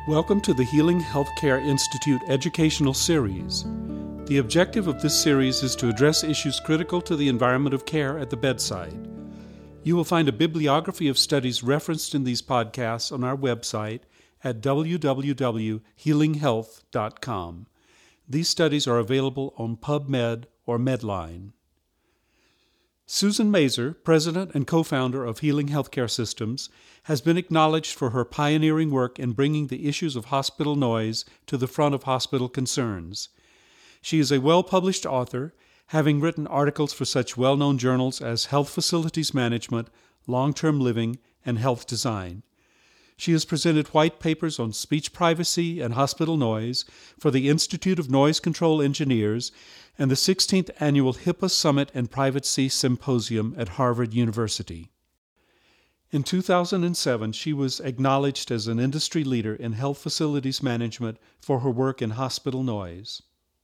Welcome to the Healing Healthcare Institute educational series. The objective of this series is to address issues critical to the environment of care at the bedside. You will find a bibliography of studies referenced in these podcasts on our website at www.healinghealth.com. These studies are available on PubMed or Medline. Susan Mazer, president and co-founder of Healing Healthcare Systems, has been acknowledged for her pioneering work in bringing the issues of hospital noise to the front of hospital concerns. She is a well-published author, having written articles for such well-known journals as Health Facilities Management, Long-Term Living, and Health Design. She has presented white papers on speech privacy and hospital noise for the Institute of Noise Control Engineers and the 16th Annual HIPAA Summit and Privacy Symposium at Harvard University. In 2007, she was acknowledged as an industry leader in health facilities management for her work in hospital noise.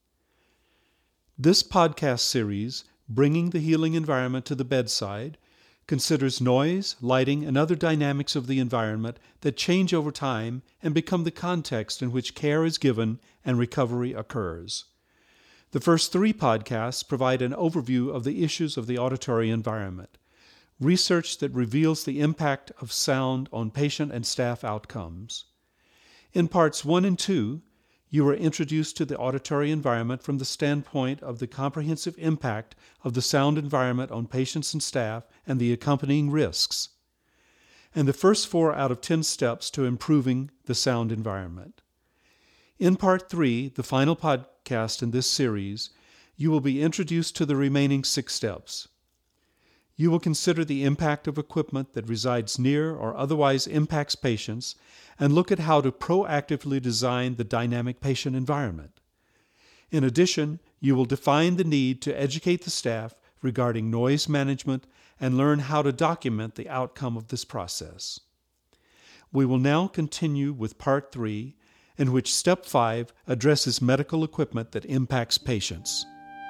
This podcast series, Bringing the Healing Environment to the Bedside, considers noise, lighting, and other dynamics of the environment that change over time and become the context in which care is given and recovery occurs. The first three podcasts provide an overview of the issues of the auditory environment, research that reveals the impact of sound on patient and staff outcomes. In parts 1 and 2, you are introduced to the auditory environment from the standpoint of the comprehensive impact of the sound environment on patients and staff and the accompanying risks, and the first 4 out of 10 steps to improving the sound environment. In Part 3, the final podcast in this series, you will be introduced to the remaining 6 steps. You will consider the impact of equipment that resides near or otherwise impacts patients and look at how to proactively design the dynamic patient environment. In addition, you will define the need to educate the staff regarding noise management and learn how to document the outcome of this process. We will now continue with Part 3, in which Step 5 addresses medical equipment that impacts patients.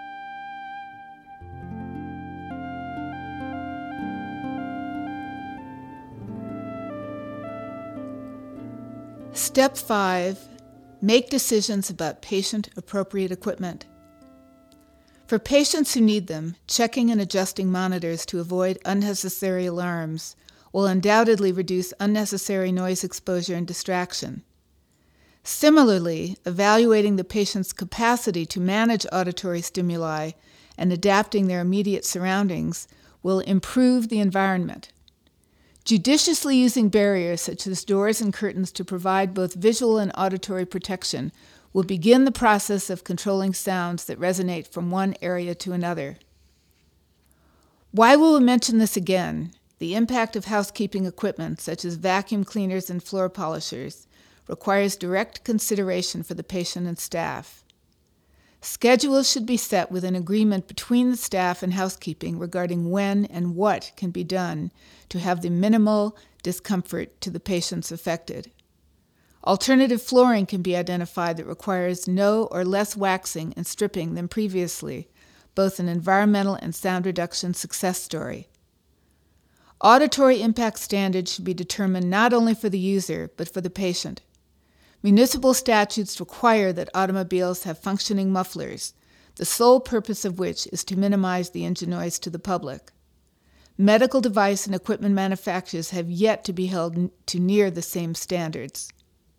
Step 5. Make decisions about patient-appropriate equipment. For patients who need them, checking and adjusting monitors to avoid unnecessary alarms will undoubtedly reduce unnecessary noise exposure and distraction. Similarly, evaluating the patient's capacity to manage auditory stimuli and adapting their immediate surroundings will improve the environment. Judiciously using barriers such as doors and curtains to provide both visual and auditory protection will begin the process of controlling sounds that resonate from one area to another. Why will we mention this again? The impact of housekeeping equipment, such as vacuum cleaners and floor polishers, requires direct consideration for the patient and staff. Schedules should be set with an agreement between the staff and housekeeping regarding when and what can be done to have the minimal discomfort to the patients affected. Alternative flooring can be identified that requires no or less waxing and stripping than previously, both an environmental and sound reduction success story. Auditory impact standards should be determined not only for the user, but for the patient. Municipal statutes require that automobiles have functioning mufflers, the sole purpose of which is to minimize the engine noise to the public. Medical device and equipment manufacturers have yet to be held to near the same standards.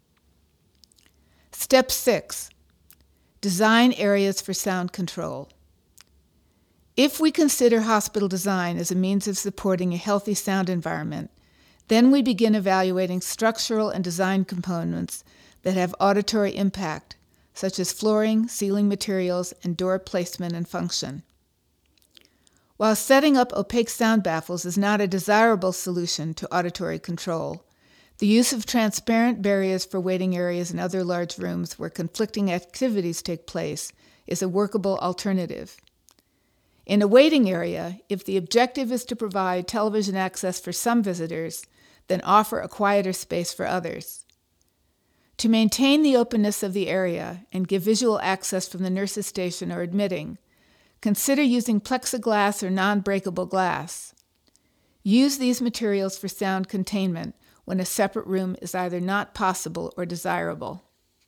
Step 6. Design areas for sound control. If we consider hospital design as a means of supporting a healthy sound environment, then we begin evaluating structural and design components that have auditory impact, such as flooring, ceiling materials, and door placement and function. While setting up opaque sound baffles is not a desirable solution to auditory control, the use of transparent barriers for waiting areas and other large rooms where conflicting activities take place is a workable alternative. In a waiting area, if the objective is to provide television access for some visitors, then offer a quieter space for others. To maintain the openness of the area and give visual access from the nurse's station or admitting, consider using plexiglass or non-breakable glass. Use these materials for sound containment when a separate room is either not possible or desirable.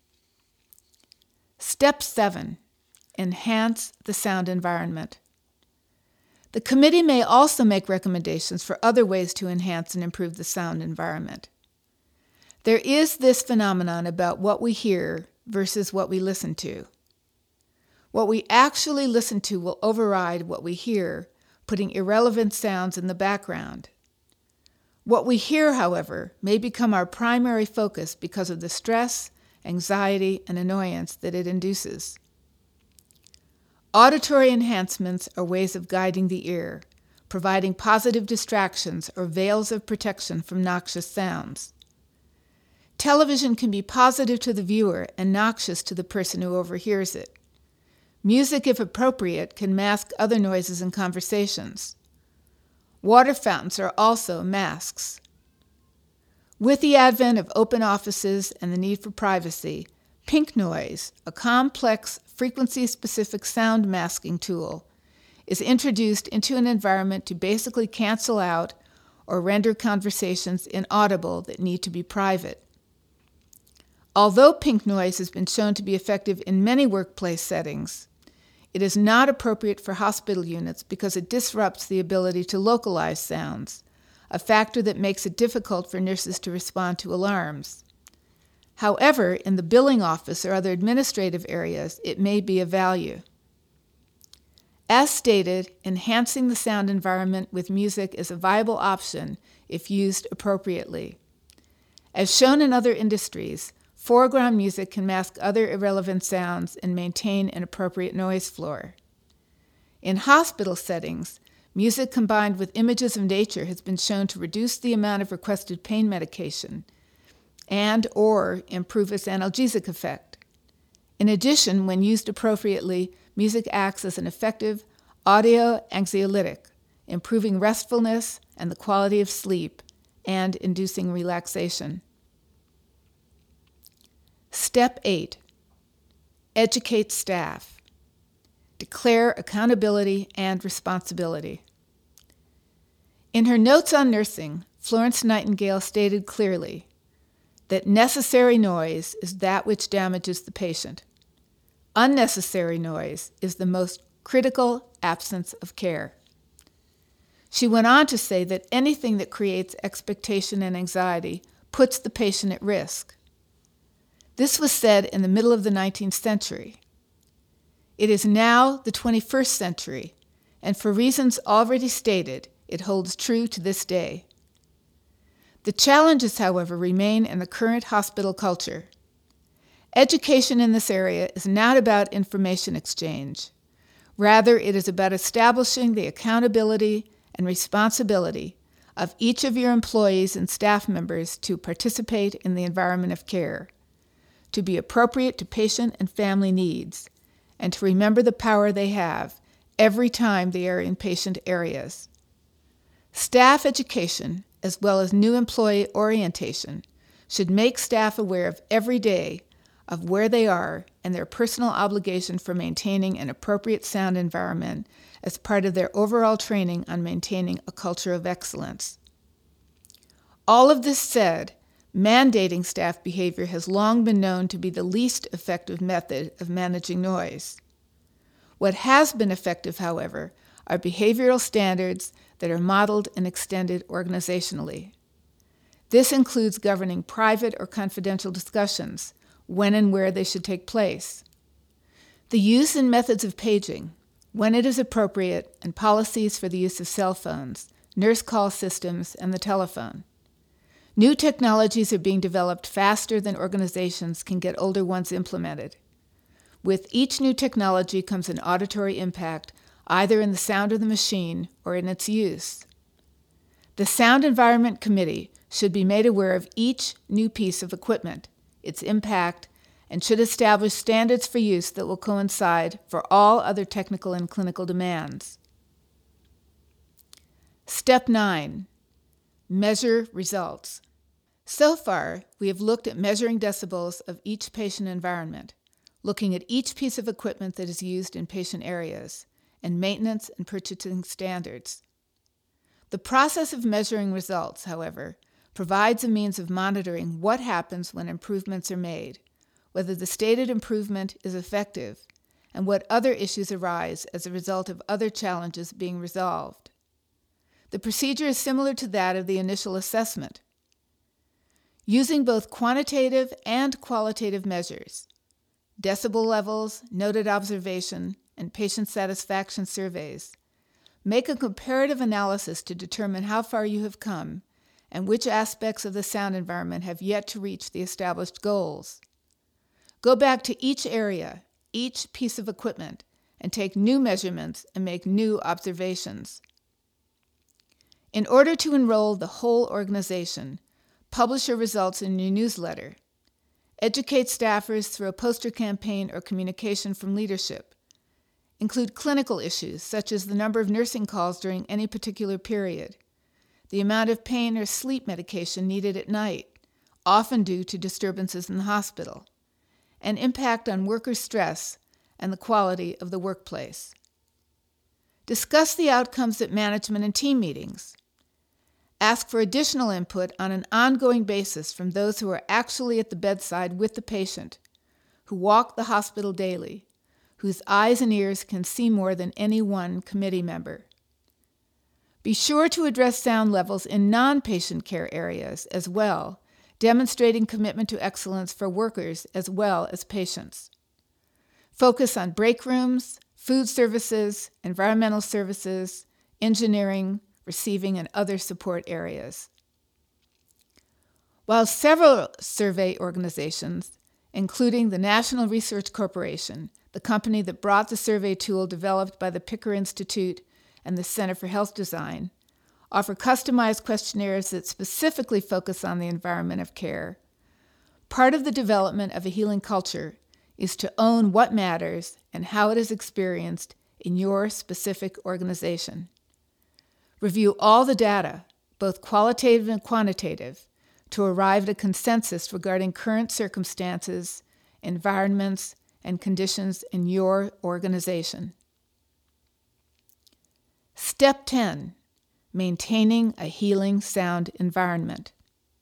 Step 7. Enhance the sound environment. The committee may also make recommendations for other ways to enhance and improve the sound environment. There is this phenomenon about what we hear versus what we listen to. What we actually listen to will override what we hear, putting irrelevant sounds in the background. What we hear, however, may become our primary focus because of the stress, anxiety, and annoyance that it induces. Auditory enhancements are ways of guiding the ear, providing positive distractions or veils of protection from noxious sounds. Television can be positive to the viewer and noxious to the person who overhears it. Music, if appropriate, can mask other noises and conversations. Water fountains are also masks. With the advent of open offices and the need for privacy, pink noise, a complex frequency-specific sound masking tool, is introduced into an environment to basically cancel out or render conversations inaudible that need to be private. Although pink noise has been shown to be effective in many workplace settings, it is not appropriate for hospital units because it disrupts the ability to localize sounds, a factor that makes it difficult for nurses to respond to alarms. However, in the billing office or other administrative areas, it may be of value. As stated, enhancing the sound environment with music is a viable option if used appropriately. As shown in other industries, foreground music can mask other irrelevant sounds and maintain an appropriate noise floor. In hospital settings, music combined with images of nature has been shown to reduce the amount of requested pain medication and or improve its analgesic effect. In addition, when used appropriately, music acts as an effective audio anxiolytic, improving restfulness and the quality of sleep and inducing relaxation. Step 8. Educate staff. Declare accountability and responsibility. In her Notes on Nursing, Florence Nightingale stated clearly that necessary noise is that which damages the patient. Unnecessary noise is the most critical absence of care. She went on to say that anything that creates expectation and anxiety puts the patient at risk. This was said in the middle of the 19th century. It is now the 21st century, and for reasons already stated, it holds true to this day. The challenges, however, remain in the current hospital culture. Education in this area is not about information exchange. Rather, it is about establishing the accountability and responsibility of each of your employees and staff members to participate in the environment of care, to be appropriate to patient and family needs, and to remember the power they have every time they are in patient areas. Staff education, as well as new employee orientation, should make staff aware of every day of where they are and their personal obligation for maintaining an appropriate sound environment as part of their overall training on maintaining a culture of excellence. All of this said, mandating staff behavior has long been known to be the least effective method of managing noise. What has been effective, however, are behavioral standards that are modeled and extended organizationally. This includes governing private or confidential discussions, when and where they should take place, the use and methods of paging, when it is appropriate, and policies for the use of cell phones, nurse call systems, and the telephone. New technologies are being developed faster than organizations can get older ones implemented. With each new technology comes an auditory impact, either in the sound of the machine or in its use. The Sound Environment Committee should be made aware of each new piece of equipment, its impact, and should establish standards for use that will coincide for all other technical and clinical demands. Step 9. Measure results. So far, we have looked at measuring decibels of each patient environment, looking at each piece of equipment that is used in patient areas, and maintenance and purchasing standards. The process of measuring results, however, provides a means of monitoring what happens when improvements are made, whether the stated improvement is effective, and what other issues arise as a result of other challenges being resolved. The procedure is similar to that of the initial assessment. Using both quantitative and qualitative measures, decibel levels, noted observation, and patient satisfaction surveys, make a comparative analysis to determine how far you have come and which aspects of the sound environment have yet to reach the established goals. Go back to each area, each piece of equipment, and take new measurements and make new observations. In order to enroll the whole organization, publish your results in your newsletter. Educate staffers through a poster campaign or communication from leadership. Include clinical issues such as the number of nursing calls during any particular period, the amount of pain or sleep medication needed at night, often due to disturbances in the hospital, and impact on worker stress and the quality of the workplace. Discuss the outcomes at management and team meetings. Ask for additional input on an ongoing basis from those who are actually at the bedside with the patient, who walk the hospital daily, whose eyes and ears can see more than any one committee member. Be sure to address sound levels in non-patient care areas as well, demonstrating commitment to excellence for workers as well as patients. Focus on break rooms, food services, environmental services, engineering, receiving, and other support areas. While several survey organizations, including the National Research Corporation, the company that brought the survey tool developed by the Picker Institute and the Center for Health Design, offer customized questionnaires that specifically focus on the environment of care, part of the development of a healing culture is to own what matters and how it is experienced in your specific organization. Review all the data, both qualitative and quantitative, to arrive at a consensus regarding current circumstances, environments, and conditions in your organization. Step 10. Maintaining a healing sound environment.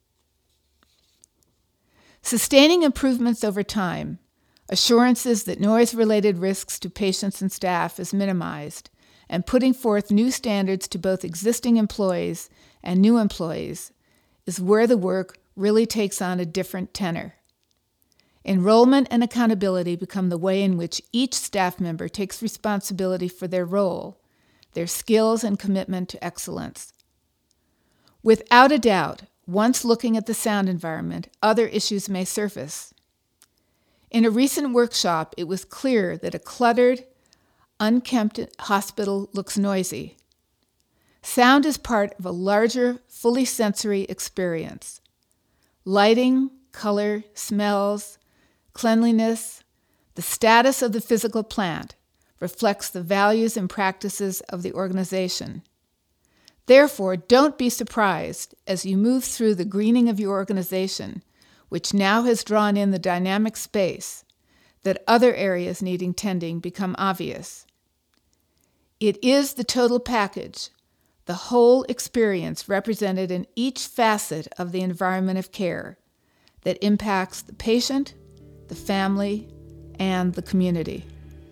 Sustaining improvements over time, assurances that noise-related risks to patients and staff is minimized, and putting forth new standards to both existing employees and new employees is where the work really takes on a different tenor. Enrollment and accountability become the way in which each staff member takes responsibility for their role, their skills and commitment to excellence. Without a doubt, once looking at the sound environment, other issues may surface. In a recent workshop, it was clear that a cluttered, unkempt hospital looks noisy. Sound is part of a larger, fully sensory experience. Lighting, color, smells, cleanliness, the status of the physical plant reflects the values and practices of the organization. Therefore, don't be surprised as you move through the greening of your organization, which now has drawn in the dynamic space, that other areas needing tending become obvious. It is the total package, the whole experience represented in each facet of the environment of care, that impacts the patient, the family, and the community.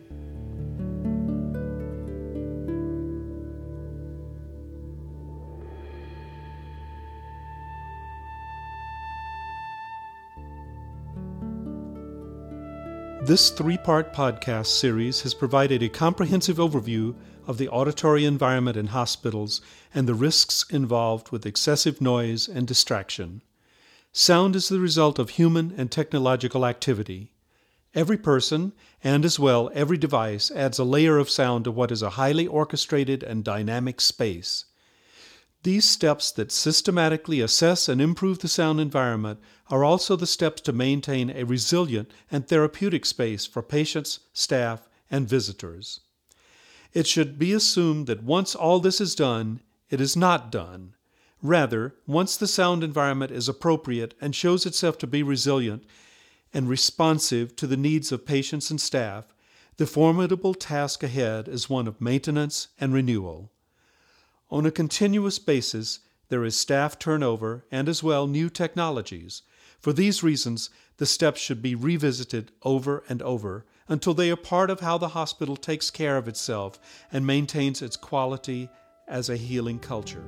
This three-part podcast series has provided a comprehensive overview of the auditory environment in hospitals and the risks involved with excessive noise and distraction. Sound is the result of human and technological activity. Every person, and as well every device, adds a layer of sound to what is a highly orchestrated and dynamic space. These steps that systematically assess and improve the sound environment are also the steps to maintain a resilient and therapeutic space for patients, staff, and visitors. It should be assumed that once all this is done, it is not done. Rather, once the sound environment is appropriate and shows itself to be resilient and responsive to the needs of patients and staff, the formidable task ahead is one of maintenance and renewal. On a continuous basis, there is staff turnover and as well new technologies. For these reasons, the steps should be revisited over and over until they are part of how the hospital takes care of itself and maintains its quality as a healing culture.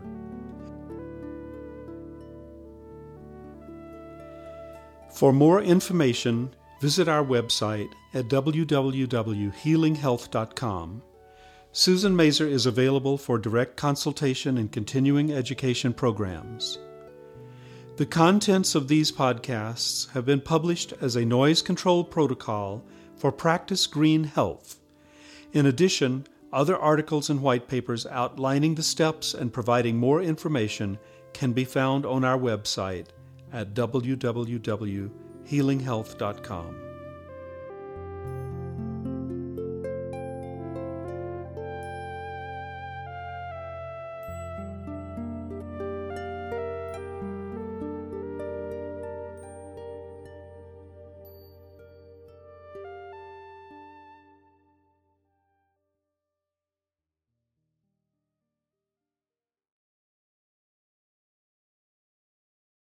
For more information, visit our website at www.healinghealth.com. Susan Mazer is available for direct consultation and continuing education programs. The contents of these podcasts have been published as a noise control protocol for Practice Green Health. In addition, other articles and white papers outlining the steps and providing more information can be found on our website at www.healinghealth.com.